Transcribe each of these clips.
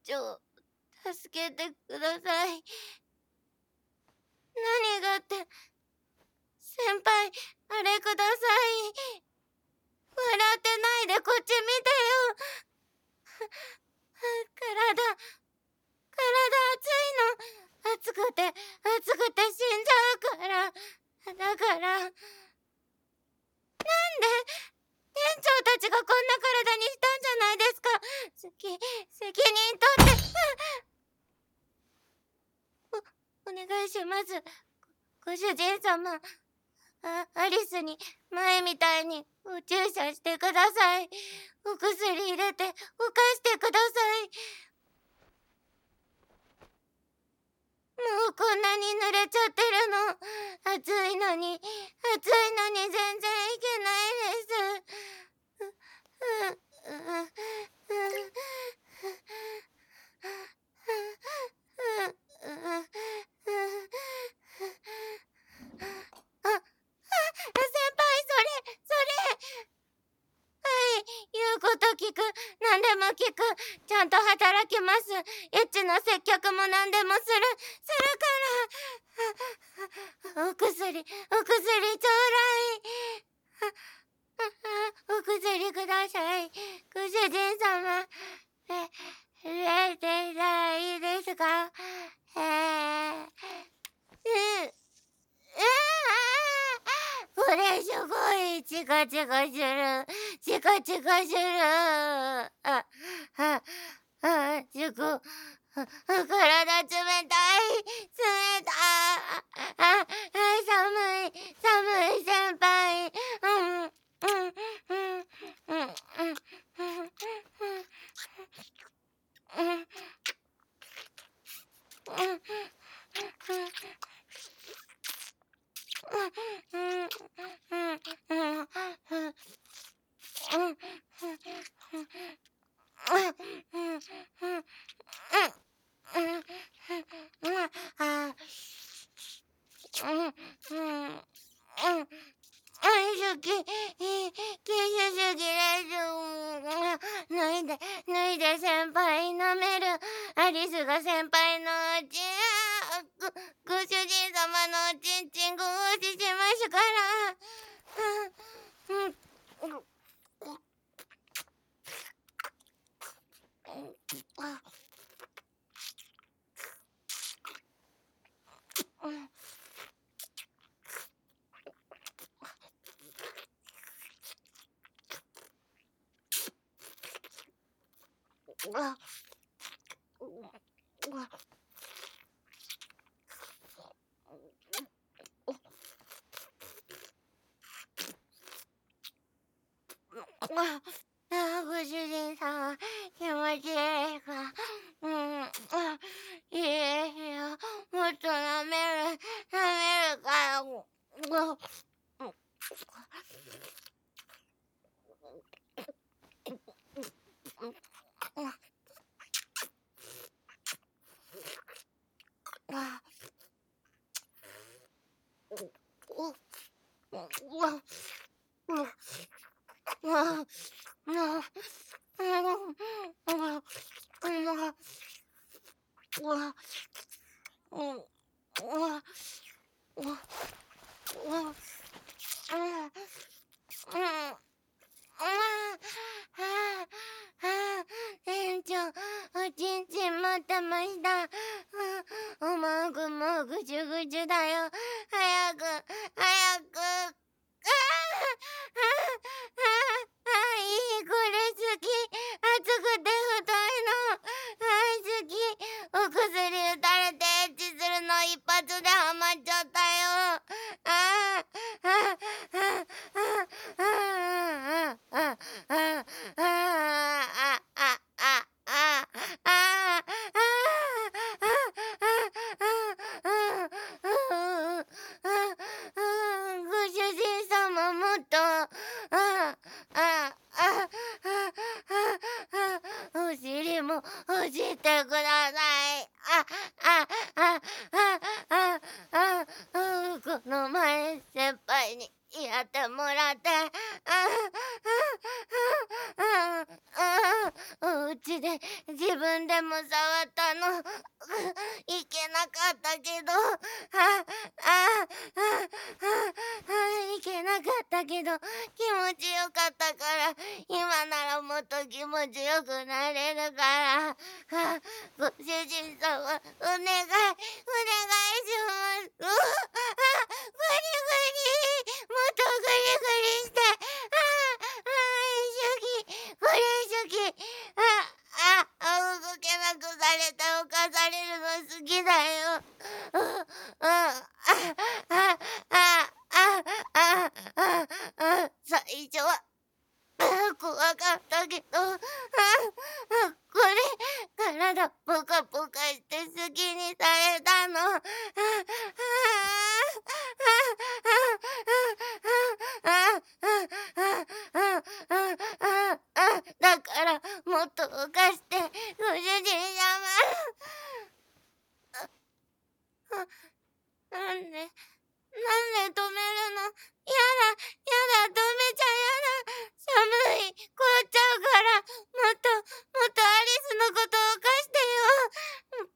長、助けてください。何がって、先輩、あれください。笑ってないでこっち見てよ。体熱いの。暑くて死んじゃうから。だから、なんで店長たちがこんな体にしたんじゃないですか。責任取って。お願いします。ご主人様。アリスに前みたいにお注射してください。お薬入れておかしてください。もうこんなに濡れちゃってるの。暑いのに全然いけないです。言うこと聞く。何でも聞く。ちゃんと働きます。エッチの接客も何でもするから。お薬ちょうだい。お薬ください。ご主人様。入れていたらいいですか。これすごいチカチカする。チカチカする。すごい。体冷たい。寒い先輩。脱いで先輩舐める。アリスが先輩のご主人様のおちんちんご奉仕しますから。ご主人様、気持ちいいか。いいよ。もっと舐めるから。店長、おちんちん待ってました。もぐちゅぐちゅだよ。早く。いい、これ好き。熱くて太いの。好き。お薬打たれてエッチするの一発でハマっちゃったよ。ご主人様もっとお尻もほじってください。この前先輩にやってもらってお家で自分でも触ったの。いけなかったけど、いけなかったけど、気持ちよかったから、今ならもっと気持ちよくなれるから。ご主人様、お願い、お願いします。グリグリ、もっとグリグリして。これ好き。動けなくされて犯されるの好きだよ。最初は怖かったけど、これ、体ポカポカして好きにされたの。だからもっと動かして、ご主人様。なんで止めるの？やだ、止めちゃやだ。寒い、凍っちゃうから、もっとアリスのことを犯してよ。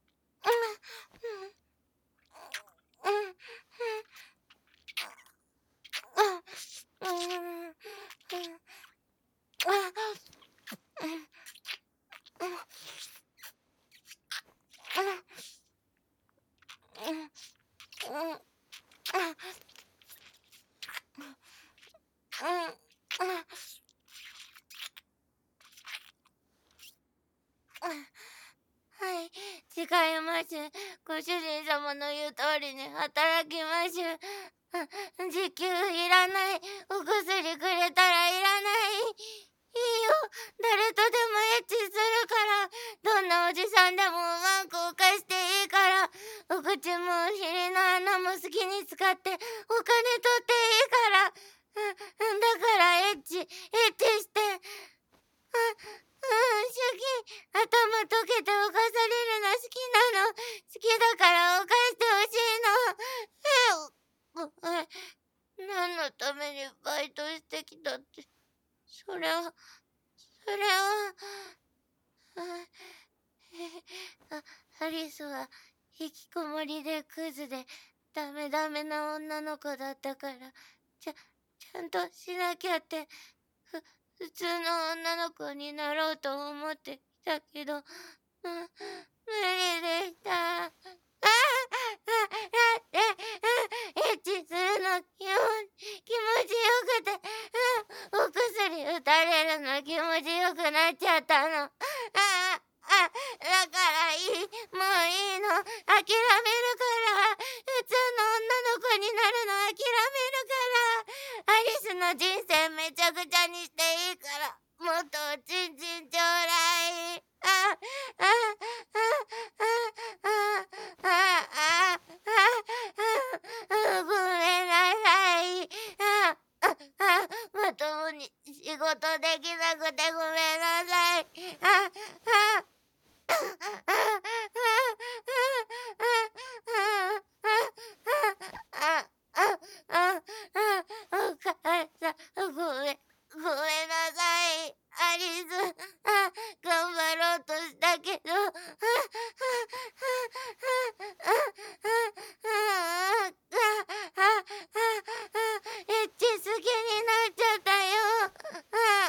はい、誓います。ご主人様の言う通りに働きます。時給いらない。お薬くれたらいらない。いいよ。誰とでもエッチするから。どんなおじさんでもマークを貸していいから。お口もお尻の穴も好きに使ってお金取っていいから。だからエッチして。主義、頭溶けて犯されるの好きなの。好きだから犯してほしいの。何のためにバイトしてきたって。それは、アリスは引きこもりでクズでダメな女の子だったから、ちゃんとしなきゃって、普通の女の子になろうと思ってたけど、無理でした。だって、エッチするの気持ちよくて、お薬打たれるの気持ちよくなっちゃったの。だからいい、もういいの、諦めるから、普通の女の子になるの諦めるから、アリスの人生めちゃくちゃにしていいから、もっとおちんちんちょうだい。ごめんなさい。まともに仕事できなくてごめんなさい。お母さん、ごめんなさい。アリス、頑張ろうとしたけど、エッチ好きになっちゃったよ。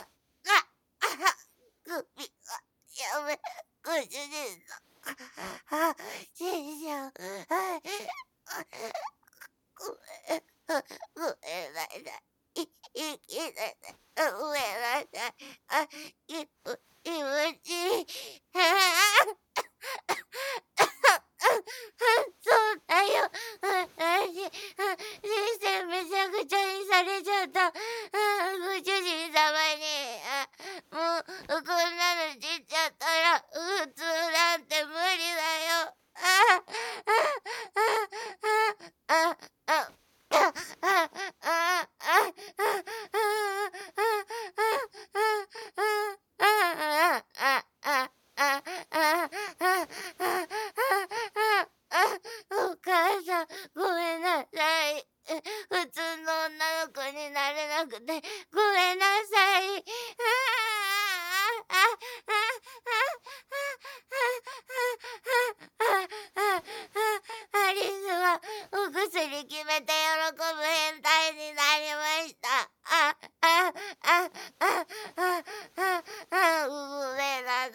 首がやめ、ご主人さん。死んじゃう。ごめんなさい。いきなさい。ごめんなさい。気持ちいい。そうだよ。私、人生めちゃくちゃにされちゃった。ご主人様に、もう、こんなの知っちゃったら、普通なんて無理だよ。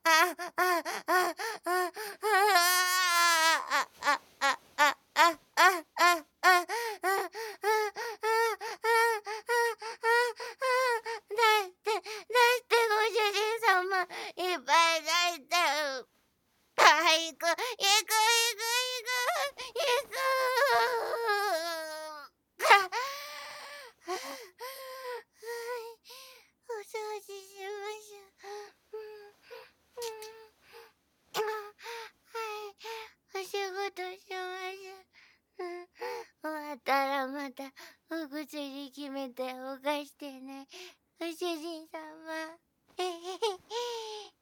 ご主人様、いっぱい出して。行く、行く、行く、行く、行く。はい、お掃除しましょう。はい、お仕事しましょう。終わったらまたお薬決めておかしてね。ご主人様。